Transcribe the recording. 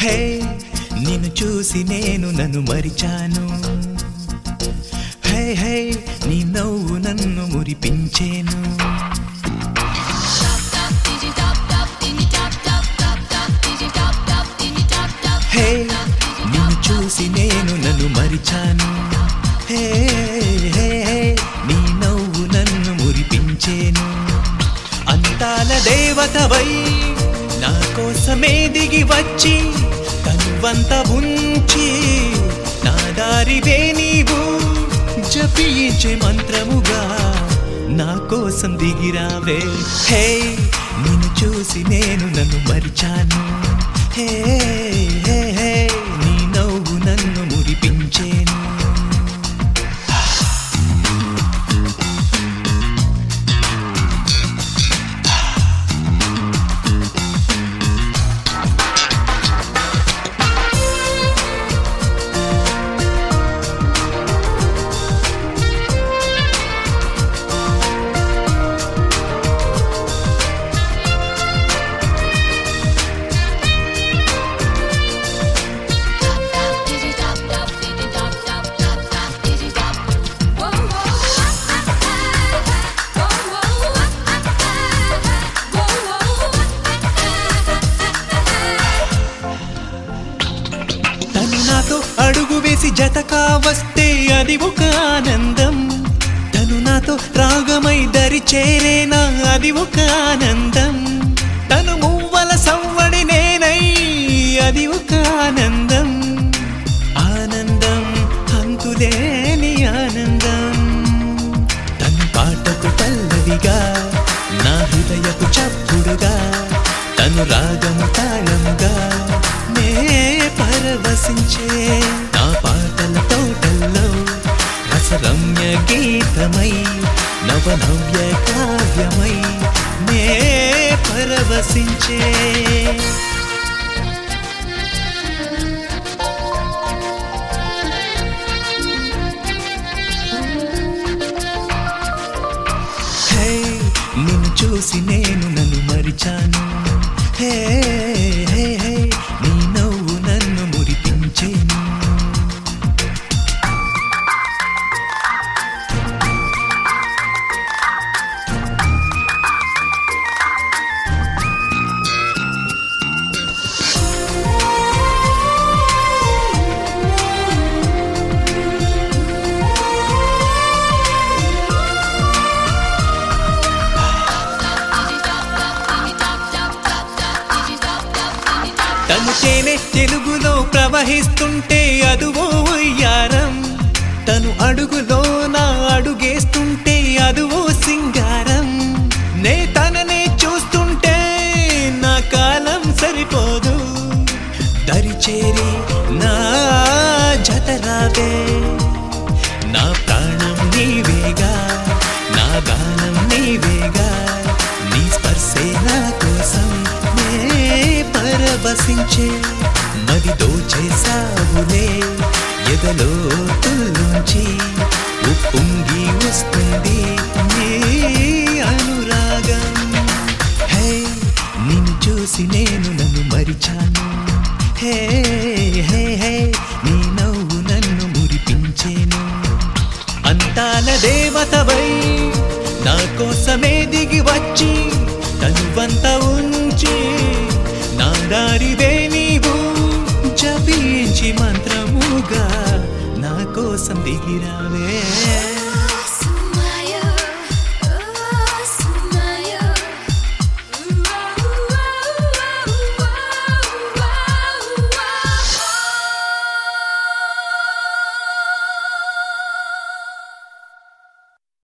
హే నిన్ను చూసి నేను నన్ను మరిచాను. హే హే నీ నవ్వు నన్ను మురిపించేను. హే నిన్ను చూసి నేను నన్ను మరిచాను. హే హే హే నీ నవ్వు నన్ను మురిపించేను. అందాల దేవతవై నా కోసమే దిగి వచ్చి తనువంత ఉంచి నా దారివే నీవు జపించే మంత్రముగా నా కోసం దిగిరావే. హే నిన్ను చూసి నేను నన్ను మరిచాను. హే హే హే నీ నవ్వు నన్ను మురిపించేను. అడుగు వేసి జతకా వస్తే అది ఒక ఆనందం. తను నాతో రాగమై దరి చేరేనా అది ఒక ఆనందం. తను మువ్వల సవ్వడి నేనై అది ఒక ఆనందం. ఆనందం అంతులేని ఆనందం. తను పాటకు పల్లవిగా నా హృదయపు చప్పుడుగా తను రాగము తాళముగా నే పరవశించే నా పాటల తోటల్లో రసరమ్య గీతమై నవనవ్య కావ్యమై నే పరవశించే. హే నిన్ను చూసి నేను నన్ను మరిచాను. హే హే హే నీ నవ్వు నన్ను మురిపించేను. తను తేనె తెలుగులో ప్రవహిస్తుంటే అదువో ఉయ్యారం. తను అడుగులో నా అడుగేస్తుంటే అదువో సింగారం. నే తననే చూస్తుంటే నా కాలం సరిపోదు. దరిచేరి నా జతరావే నా ప్రాణం నీవేగా నా గానం నీవేగా నీ స్పర్శే నా కోసం నే పరవశించే. మది దోచేసావులే ఎదలో తుల్లుంచి ఉప్పొంగి వస్తుంది నీ అనురాగం. హే నిన్ను చూసి నేను నన్ను మరిచాను. హే హే హే నీ నవ్వు నన్ను మురిపించేను. అందాల దేవతవై నా కోసమే దిగి వచ్చి తనువంత ఉంచి నా దారివే నీవు జపించి మంత్రముగా నా కోసం దిగిరావే.